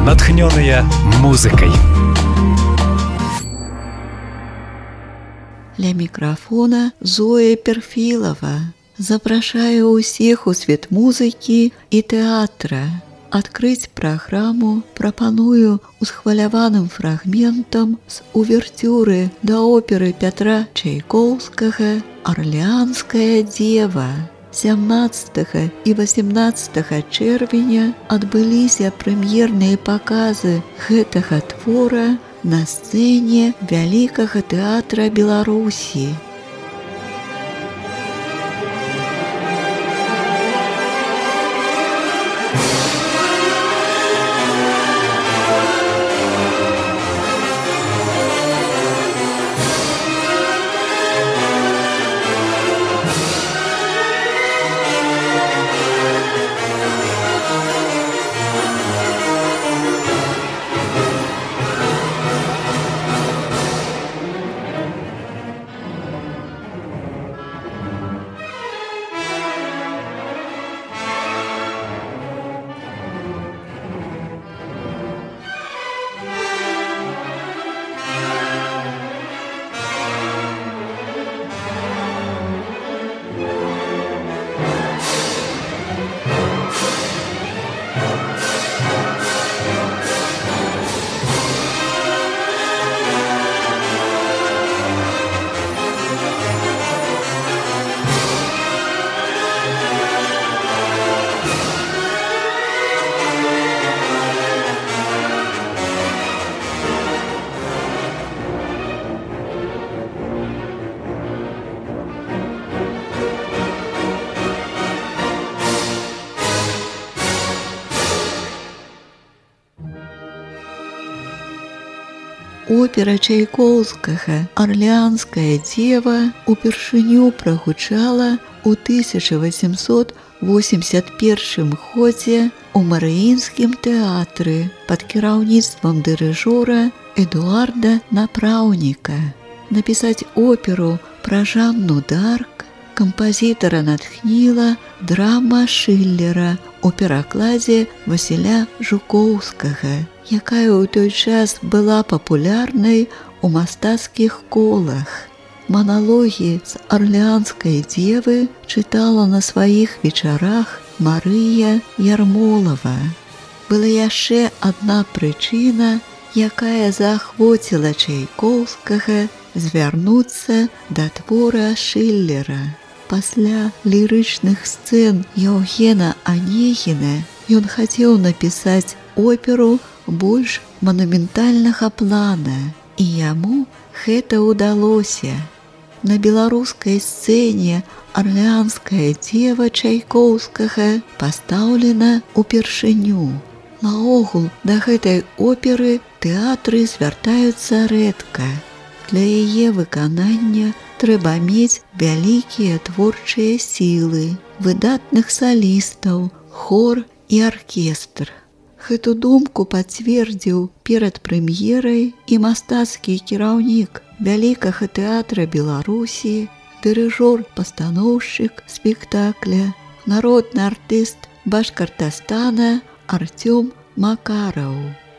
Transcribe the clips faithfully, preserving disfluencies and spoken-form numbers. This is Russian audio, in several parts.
натхненные музыкой. Ля мікрафона Зоя Перфілава. Запрашаю ўсіх у свет музыкі і тэатра. Адкрыць праграму прапаную усхваляваным фрагментам з увертюры да оперы Пятра Чайкоўскага «Арлеанская дзева». сямнаццатага і васемнаццатага чэрвеня адбыліся прэм'ерныя паказы гэтага твора на сцэне Вялікага тэатра Беларусі. Опера Чайкоўскага «Арлеанская дзева» упершыню прагучала ў тысяча васемсот восемьдесят першым годзе ў Марыінскім тэатры пад кіраўніцтвам дырыжора Эдуарда Напраўніка. Напісаць оперу пра Жанну д'Арк кампазітара натхніла драма Шыллера у перакладзе Васіля Жукоўскага, якая ў той час была папулярнай у мастацкіх колах. Маналогі з «Арлеанскай дзевы» чытала на сваіх вечарах Марыя Ярмолава. Была яшчэ адна прычына, якая заахвоціла Чайкоўскага звярнуцца да твора Шыллера. Пасля лірычных сцэн Яўгена Анегіна ён хацеў напісаць оперу больш манументальнага плана, і яму гэта ўдалося. На беларускай сцэне «Арлеанская дзева» Чайкоўскага пастаўлена ўпершыню. Наогул, да гэтай оперы тэатры звяртаюцца рэдка. Для яе выканання трэба мець вялікія творчыя сілы, выдатных салістаў, хор і аркестр. Гэту думку пацвердзіў перад прэм'ерай і мастацкі кіраўнік Вялікага тэатра Беларусі, дырыжор-пастаноўшчык спектакля, народны артыст Башкортостана Артём Макараў.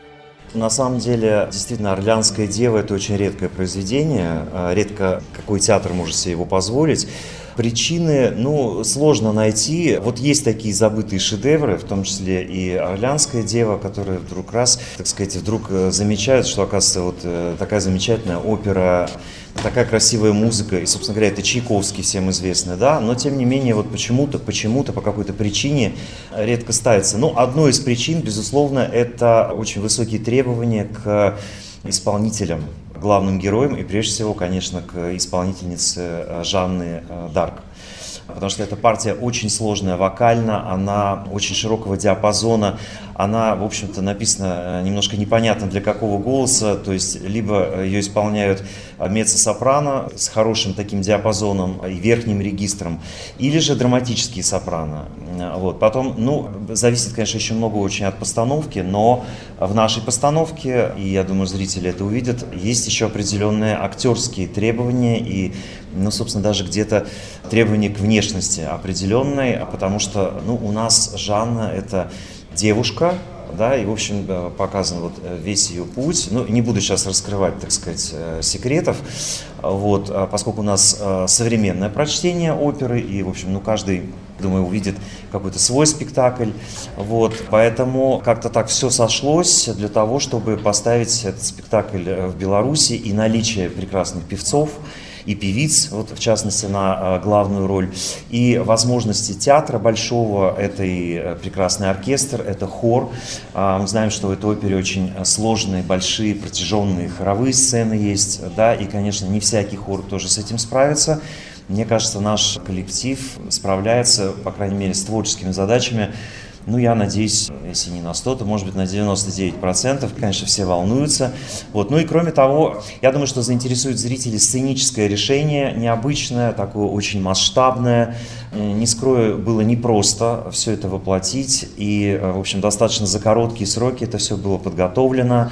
На самом деле, действительно, «Орлеанская дева» — это очень редкое произведение, редко какой театр может себе его позволить. Причины, ну, сложно найти. Вот есть такие забытые шедевры, в том числе и «Орлеанская дева», которые вдруг раз, так сказать, вдруг замечают, что, оказывается, вот такая замечательная опера, такая красивая музыка, и, собственно говоря, это Чайковский всем известный, да, но, тем не менее, вот почему-то, почему-то, по какой-то причине редко ставится. Ну, одной из причин, безусловно, это очень высокие требования к исполнителям, главным героям, и, прежде всего, конечно, к исполнительнице Жанны д'Арк. Потому что эта партия очень сложная вокально, она очень широкого диапазона, она, в общем-то, написана немножко непонятно для какого голоса, то есть либо ее исполняют меццо-сопрано с хорошим таким диапазоном и верхним регистром, или же драматические сопрано. Вот. Потом, ну, зависит, конечно, еще много очень от постановки, но в нашей постановке, и я думаю, зрители это увидят, есть еще определенные актерские требования и, ну, собственно, даже где-то требования к внешности определенной, потому что, ну, у нас Жанна — это девушка, да, и, в общем, показан вот весь ее путь. Ну, не буду сейчас раскрывать, так сказать, секретов, вот, поскольку у нас современное прочтение оперы, и, в общем, ну, каждый, думаю, увидит какой-то свой спектакль, вот, поэтому как-то так все сошлось для того, чтобы поставить этот спектакль в Беларуси, и наличие прекрасных певцов и певиц, вот в частности на главную роль, и возможности театра большого, это и прекрасный оркестр, это хор. Мы знаем, что в этой опере очень сложные, большие, протяженные хоровые сцены есть, да, и, конечно, не всякий хор тоже с этим справится. Мне кажется, наш коллектив справляется, по крайней мере, с творческими задачами. Ну, я надеюсь, если не на сто, то, может быть, на девяносто девять процентов. Конечно, все волнуются. Вот. Ну и кроме того, я думаю, что заинтересует зрителей сценическое решение, необычное, такое очень масштабное. Не скрою, было непросто все это воплотить. И, в общем, достаточно за короткие сроки это все было подготовлено.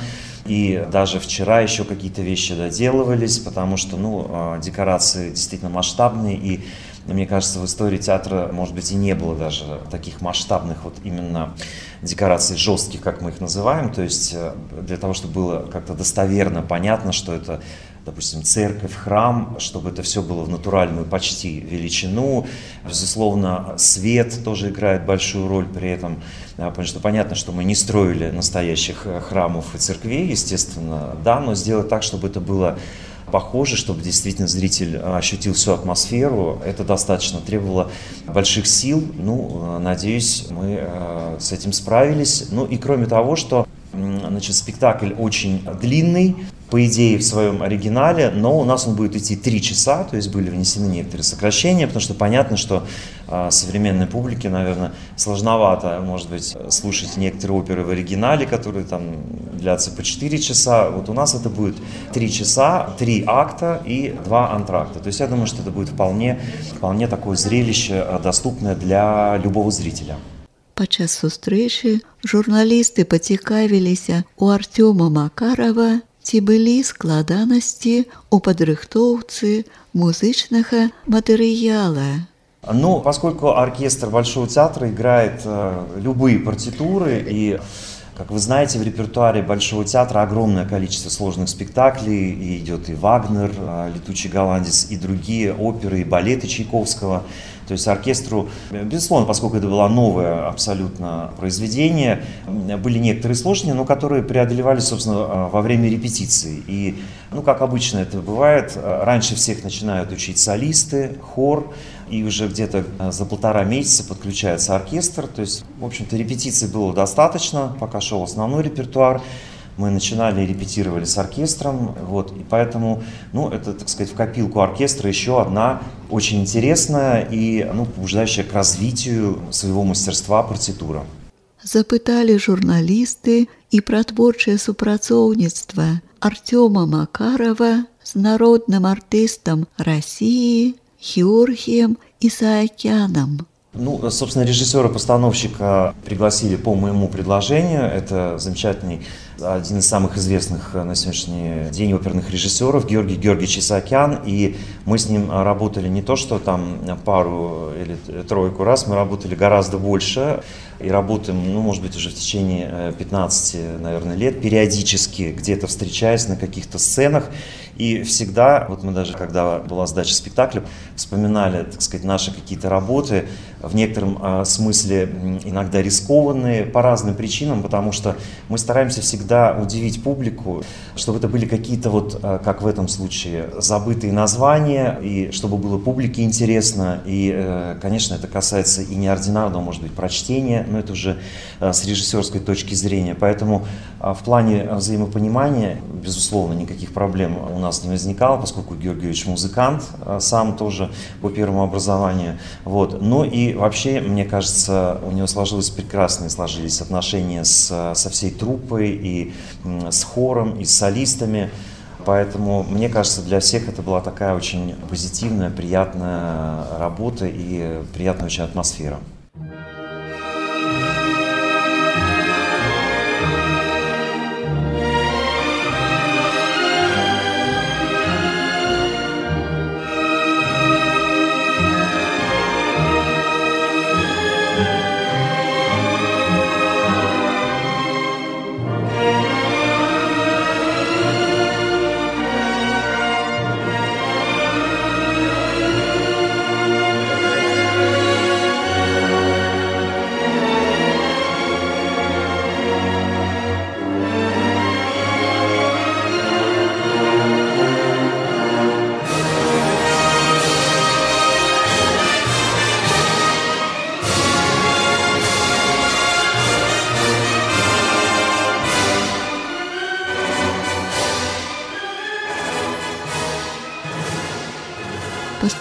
И даже вчера еще какие-то вещи доделывались, потому что, ну, декорации действительно масштабные, и мне кажется, в истории театра, может быть, и не было даже таких масштабных вот именно декораций жестких, как мы их называем. То есть для того, чтобы было как-то достоверно понятно, что это, допустим, церковь, храм, чтобы это все было в натуральную почти величину. Безусловно, свет тоже играет большую роль при этом, потому что понятно, что мы не строили настоящих храмов и церквей, естественно, да, но сделать так, чтобы это было похоже, чтобы действительно зритель ощутил всю атмосферу, это достаточно требовало больших сил. Ну, надеюсь, мы с этим справились. Ну и кроме того, что, значит, спектакль очень длинный, по идее, в своем оригинале, но у нас он будет идти три часа, то есть были внесены некоторые сокращения, потому что понятно, что э, современной публике, наверное, сложновато, может быть, слушать некоторые оперы в оригинале, которые там длятся по четыре часа. Вот у нас это будет три часа, три акта и два антракта. То есть я думаю, что это будет вполне, вполне такое зрелище, доступное для любого зрителя. Падчас сустрэчы журналісты пацікавіліся у Артёма Макарова, ці былі складанасці ў падрыхтоўцы музычнага матэрыяла. Ну, поскольку оркестр Большого театра играет э, любые партитуры, и, как вы знаете, в репертуаре Большого театра огромное количество сложных спектаклей, и идет и Вагнер, э, «Летучий голландец», и другие оперы, и балеты Чайковского. То есть оркестру, безусловно, поскольку это было новое абсолютно произведение, были некоторые сложности, но которые преодолевались, собственно, во время репетиции. И, ну, как обычно это бывает, раньше всех начинают учить солисты, хор, и уже где-то за полтора месяца подключается оркестр. То есть, в общем-то, репетиций было достаточно, пока шел основной репертуар. Мы начинали, репетировали с оркестром, вот, и поэтому, ну, это, так сказать, в копилку оркестра еще одна очень интересная и, ну, побуждающая к развитию своего мастерства партитура. Запыталі журналісты і пра творчае супрацоўніцтва Артёма Макарова з народным артыстам России Георгием Исаакяном. Ну, собственно, режиссера-постановщика пригласили по моему предложению. Это замечательный, один из самых известных на сегодняшний день оперных режиссеров Георгий Георгиевич Исаакян. И мы с ним работали не то, что там пару или тройку раз, мы работали гораздо больше. И работаем, ну, может быть, уже в течение пятнадцати, наверное, лет, периодически где-то встречаясь на каких-то сценах. И всегда, вот мы даже, когда была сдача спектакля, вспоминали, так сказать, наши какие-то работы, в некотором э, смысле иногда рискованные по разным причинам, потому что мы стараемся всегда удивить публику, чтобы это были какие-то вот, э, как в этом случае, забытые названия, и чтобы было публике интересно. И, э, конечно, это касается и неординарного, может быть, прочтения, но это уже э, с режиссерской точки зрения. Поэтому э, в плане взаимопонимания, безусловно, никаких проблем у нас не возникало, поскольку Георгий Георгиевич музыкант, э, сам тоже по первому образованию. Вот. Ну и вообще, мне кажется, у него сложились прекрасные сложились отношения с, со всей труппой, и с хором, и с солистами. Поэтому, мне кажется, для всех это была такая очень позитивная, приятная работа и приятная очень атмосфера.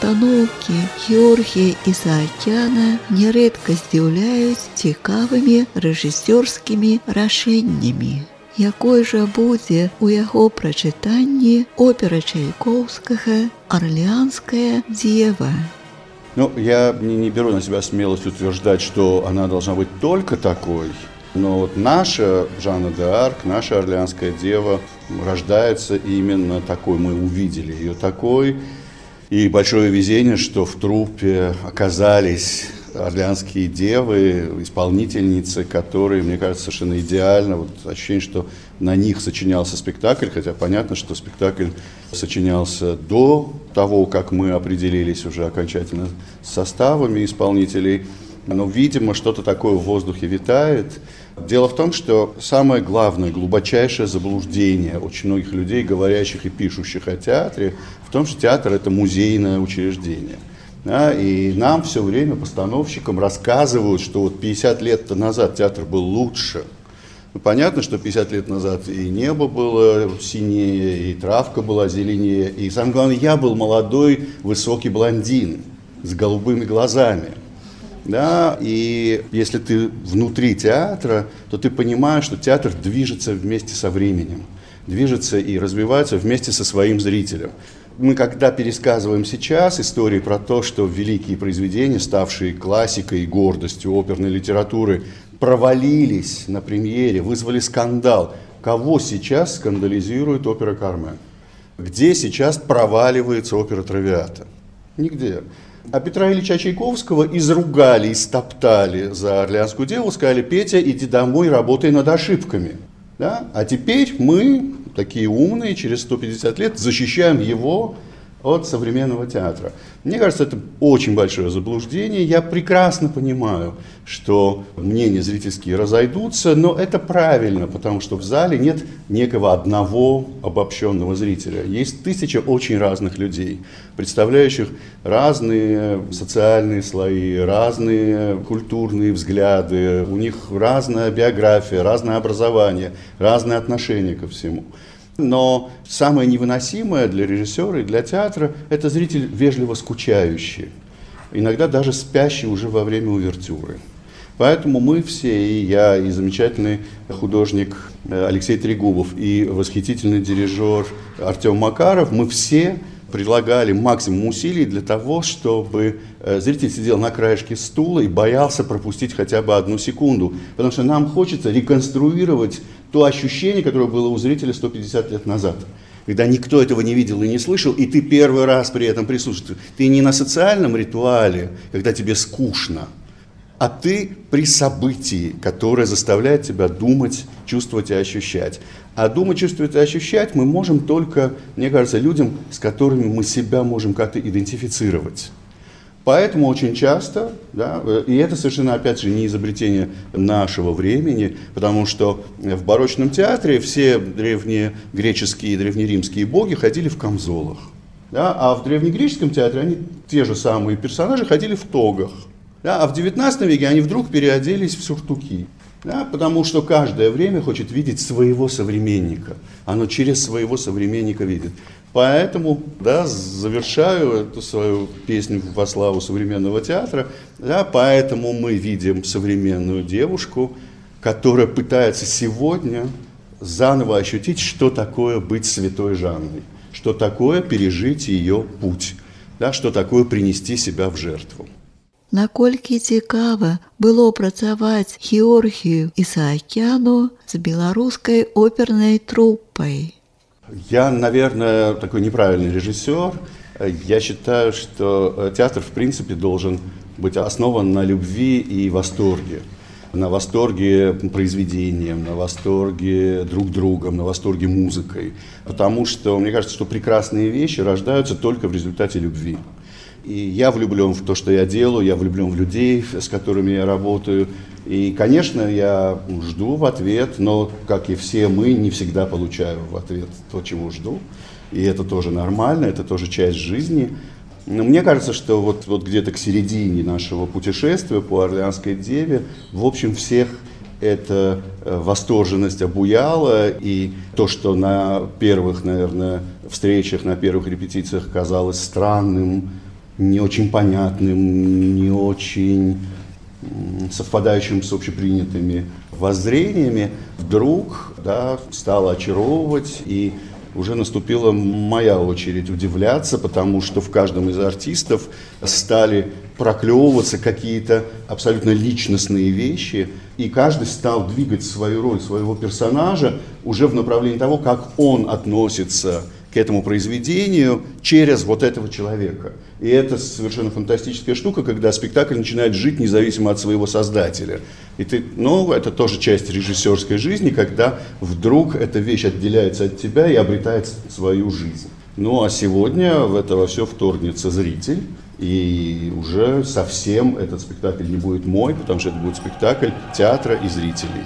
пастаноўкі Георгія Ісаакяна нярэдка здзіўляюць цікавымі рэжысёрскімі рашэннямі. Якой жа будзе ў яго прачытанні опера Чайковскага «Орлеанская дева»? Ну, я не, не беру на себя смелость утверждать, что она должна быть только такой. Но вот наша Жанна д'Арк, наша «Орлеанская дева» рождается именно такой. Мы увидели ее такой. И большое везение, что в труппе оказались орлеанские девы, исполнительницы, которые, мне кажется, совершенно идеально. Вот ощущение, что на них сочинялся спектакль, хотя понятно, что спектакль сочинялся до того, как мы определились уже окончательно с составами исполнителей. Но, видимо, что-то такое в воздухе витает. Дело в том, что самое главное, глубочайшее заблуждение очень многих людей, говорящих и пишущих о театре, в том, что театр – это музейное учреждение. Да, и нам все время, постановщикам, рассказывают, что вот пятьдесят лет назад театр был лучше. Ну, понятно, что пятьдесят лет назад и небо было синее, и травка была зеленее, и самое главное, я был молодой, высокий блондин с голубыми глазами. Да, и если ты внутри театра, то ты понимаешь, что театр движется вместе со временем, движется и развивается вместе со своим зрителем. Мы, когда пересказываем сейчас истории про то, что великие произведения, ставшие классикой и гордостью оперной литературы, провалились на премьере, вызвали скандал. Кого сейчас скандализирует опера «Кармен»? Где сейчас проваливается опера «Травиата»? Нигде. А Петра Ильича Чайковского изругали, истоптали за «Орлеанскую деву», сказали: «Петя, иди домой, работай над ошибками». Да? А теперь мы, такие умные, через сто пятьдесят лет защищаем его от современного театра. Мне кажется, это очень большое заблуждение. Я прекрасно понимаю, что мнения зрительские разойдутся, но это правильно, потому что в зале нет некого одного обобщенного зрителя. Есть тысяча очень разных людей, представляющих разные социальные слои, разные культурные взгляды, у них разная биография, разное образование, разное отношение ко всему. Но самое невыносимое для режиссера и для театра – это зритель вежливо скучающий, иногда даже спящий уже во время увертюры. Поэтому мы все, и я, и замечательный художник Алексей Трегубов, и восхитительный дирижер Артем Макаров, мы все прилагали максимум усилий для того, чтобы зритель сидел на краешке стула и боялся пропустить хотя бы одну секунду. Потому что нам хочется реконструировать то ощущение, которое было у зрителя сто пятьдесят лет назад. Когда никто этого не видел и не слышал, и ты первый раз при этом присутствуешь. Ты не на социальном ритуале, когда тебе скучно, а ты при событии, которое заставляет тебя думать, чувствовать и ощущать. А думать, чувствовать и ощущать мы можем только, мне кажется, людям, с которыми мы себя можем как-то идентифицировать. Поэтому очень часто, да, и это совершенно, опять же, не изобретение нашего времени, потому что в барочном театре все древние греческие и древнеримские боги ходили в камзолах, да, а в древнегреческом театре они, те же самые персонажи, ходили в тогах. Да, а в девятнадцатом веке они вдруг переоделись в сюртуки, да, потому что каждое время хочет видеть своего современника. Оно через своего современника видит. Поэтому, да, завершаю эту свою песню во славу современного театра. Да, поэтому мы видим современную девушку, которая пытается сегодня заново ощутить, что такое быть святой Жанной, что такое пережить ее путь, да, что такое принести себя в жертву. Наколькі цікава было працаваць Георгію Ісаакяну з беларускай опернай труппай? Я, наверное, такой неправильный режиссер. Я считаю, что театр, в принципе, должен быть основан на любви и восторге. На восторге произведением, на восторге друг другом, на восторге музыкой. Потому что, мне кажется, что прекрасные вещи рождаются только в результате любви. И я влюблен в то, что я делаю, я влюблен в людей, с которыми я работаю. И, конечно, я жду в ответ, но, как и все мы, не всегда получаю в ответ то, чего жду. И это тоже нормально, это тоже часть жизни. Но мне кажется, что вот, вот где-то к середине нашего путешествия по Орлеанской деве, в общем, всех эта восторженность обуяла, и то, что на первых, наверное, встречах, на первых репетициях казалось странным, не очень понятным, не очень совпадающим с общепринятыми воззрениями, вдруг, да, стало очаровывать, и уже наступила моя очередь удивляться, потому что в каждом из артистов стали проклевываться какие-то абсолютно личностные вещи, и каждый стал двигать свою роль, своего персонажа уже в направлении того, как он относится к этому произведению через вот этого человека. И это совершенно фантастическая штука, когда спектакль начинает жить независимо от своего создателя. И ты, ну, это тоже часть режиссерской жизни, когда вдруг эта вещь отделяется от тебя и обретает свою жизнь. Ну, а сегодня в это во все вторгнется зритель, и уже совсем этот спектакль не будет мой, потому что это будет спектакль театра и зрителей.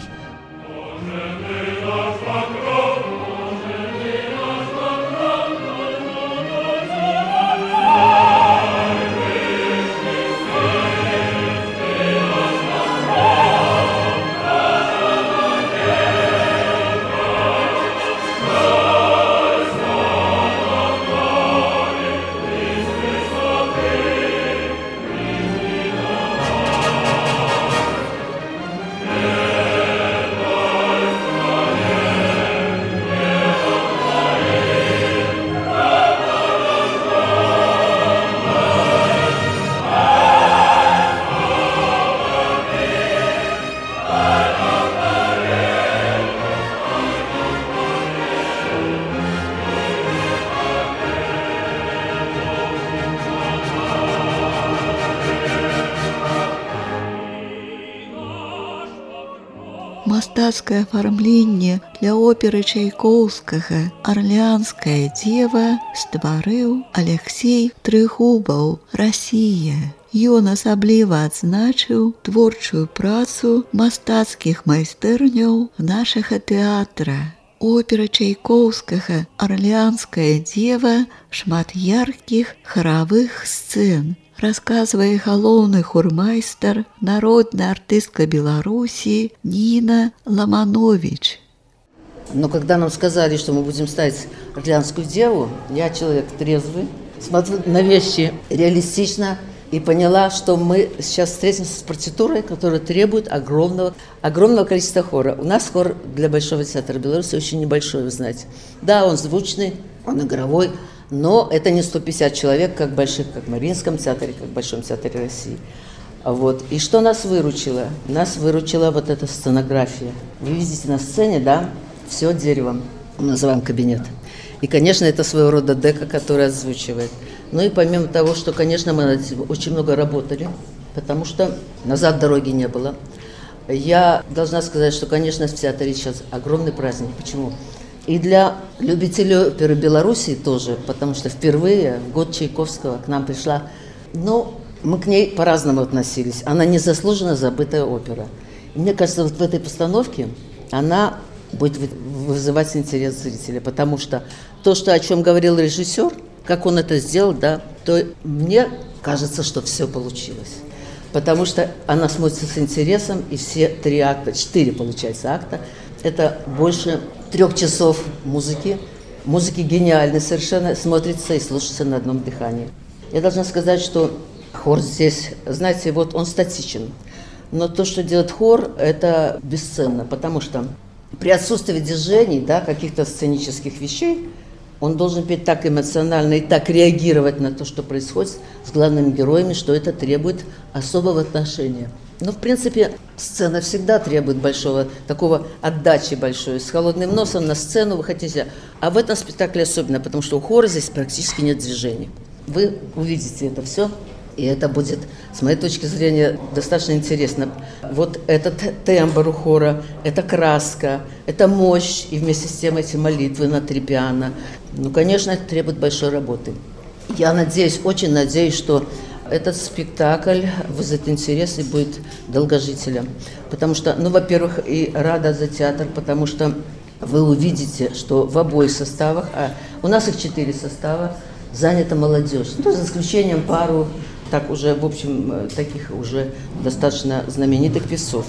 Мастацкае афармленне для оперы Чайкоўскага «Арлеанская дева» стварыў Алексей Трыгубаў, Расія. Ён асабліва адзначыў творчую працу мастацкіх майстэрняў нашага тэатра. Опера Чайкоўскага «Арлеанская дева» шмат яркіх харавых сцэн. Рассказывая галоўны хормайстер, народная артистка Беларуси Нина Ломанович. Но когда нам сказали, что мы будем ставить «Орлеанскую деву», я человек трезвый, смотрю на вещи реалистично и поняла, что мы сейчас встретимся с партитурой, которая требует огромного, огромного количества хора. У нас хор для Большого театра Беларуси очень небольшой, вы знаете. Да, он звучный, он игровой, но это не сто пятьдесят человек, как в больших, как в Мариинском театре, как в Большом театре России. Вот. И что нас выручило? Нас выручила вот эта сценография. Вы видите на сцене, да, все деревом. Мы называем кабинет. И, конечно, это своего рода дека, которая озвучивает. Ну и помимо того, что, конечно, мы над этим очень много работали, потому что назад дороги не было. Я должна сказать, что, конечно, в театре сейчас огромный праздник. Почему? И для любителей оперы Беларуси тоже, потому что впервые в год Чайковского к нам пришла, ну, мы к ней по-разному относились. Она незаслуженно забытая опера. И мне кажется, вот в этой постановке она будет вызывать интерес зрителя, потому что то, что, о чем говорил режиссер, как он это сделал, да, то мне кажется, что все получилось. Потому что она смотрится с интересом, и все три акта, четыре, получается, акта, это больше трех часов музыки. Музыки гениальной совершенно, смотрится и слушается на одном дыхании. Я должна сказать, что хор здесь, знаете, вот он статичен. Но то, что делает хор, это бесценно, потому что при отсутствии движений, да, каких-то сценических вещей, он должен петь так эмоционально и так реагировать на то, что происходит с главными героями, что это требует особого отношения. Но, в принципе, сцена всегда требует большого, такого отдачи большой. С холодным носом на сцену вы хотите. А в этом спектакле особенно, потому что у хора здесь практически нет движений. Вы увидите это все, и это будет, с моей точки зрения, достаточно интересно. Вот этот тембр у хора, это краска, это мощь, и вместе с тем эти молитвы на три пиано. Ну, конечно, это требует большой работы. Я надеюсь, очень надеюсь, что этот спектакль вызовет интерес и будет долгожителем. Потому что, ну, во-первых, и рада за театр, потому что вы увидите, что в обоих составах, а у нас их четыре состава, занята молодежь. Ну, за исключением пару, так уже, в общем, таких уже достаточно знаменитых певцов.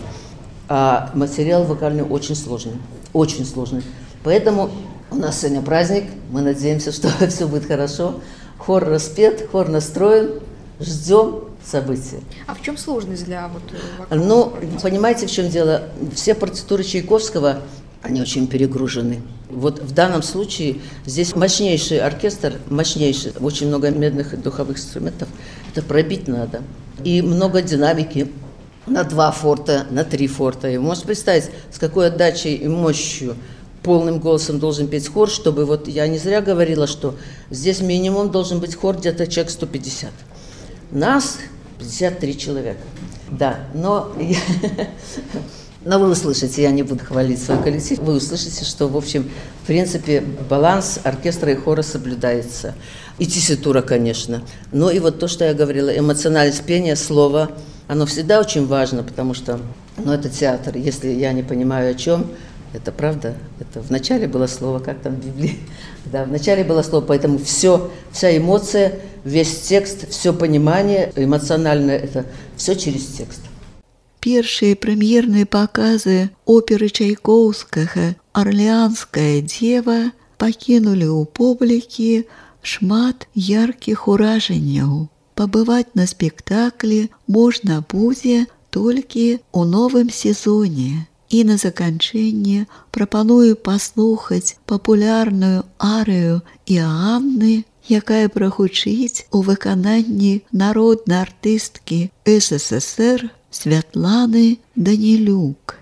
А материал вокальный очень сложный, очень сложный. Поэтому у нас сегодня праздник, мы надеемся, что все будет хорошо. Хор распет, хор настроен. ждем события. А в чем сложность для вот вокала? Ну, понимаете, в чем дело? Все партитуры Чайковского, они очень перегружены. Вот в данном случае здесь мощнейший оркестр, мощнейший, очень много медных и духовых инструментов. Это пробить надо. И много динамики на два форта, на три форта. И можете представить, с какой отдачей и мощью полным голосом должен петь хор, чтобы вот я не зря говорила, что здесь минимум должен быть хор где-то человек сто пятьдесят. Нас пятьдесят три человека. Да, но, но вы услышите, я не буду хвалить свой коллектив, вы услышите, что, в общем, в принципе, баланс оркестра и хора соблюдается. И тесситура, конечно. Но и вот то, что я говорила, эмоциональность пения, слова, оно всегда очень важно, потому что, ну, это театр. Если я не понимаю, о чем, это правда, это вначале было слово, как там в Библии, да, вначале было слово, поэтому все, вся эмоция, весь текст, все понимание эмоциональное, это все через текст. Першие прэм'ерныя паказы оперы Чайкоўскага «Арлеанская дева» пакінулі ў публікі шмат яркіх уражанняў. Пабываць на спектаклі можна будзе толькі ў новым сезоне. І на заканчэнне прапаную паслухаць папулярную арыю Іанны, якая прагучыць у выкананні народнай артысткі эс эс эс эр Святланы Данілюк.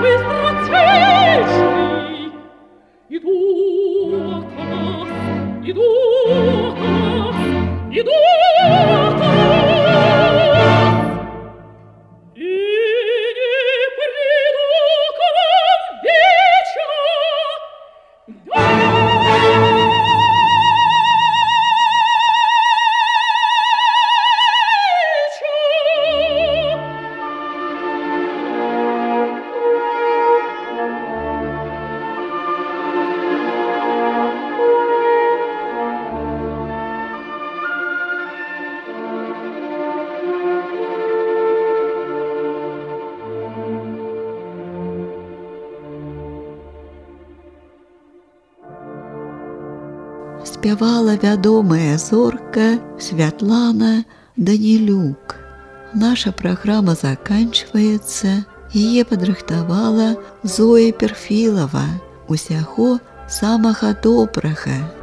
Спявала вядомая зорка Святлана Данилюк. Наша праграма заканчваецца. Яе падрыхтавала Зоя Перфілава. Усяго самага добрага.